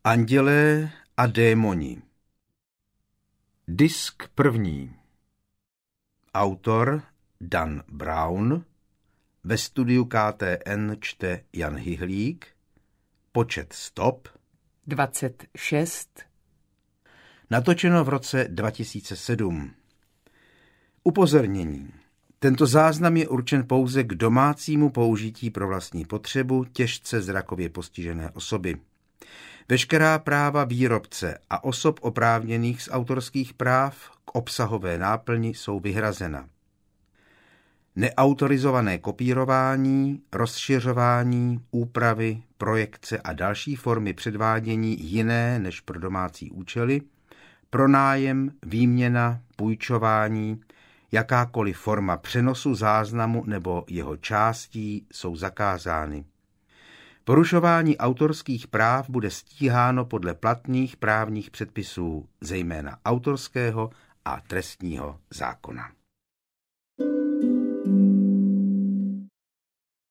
Andělé a démoni. Disk první. Autor Dan Brown. Ve studiu KTN čte Jan Hyhlík. Počet stop 26. Natočeno v roce 2007. Upozornění. Tento záznam je určen pouze k domácímu použití pro vlastní potřebu těžce zrakově postižené osoby. Veškerá práva výrobce a osob oprávněných z autorských práv k obsahové náplni jsou vyhrazena. Neautorizované kopírování, rozšiřování, úpravy, projekce a další formy předvádění jiné než pro domácí účely, pronájem, výměna, půjčování, jakákoliv forma přenosu záznamu nebo jeho částí jsou zakázány. Porušování autorských práv bude stíháno podle platných právních předpisů, zejména autorského a trestního zákona.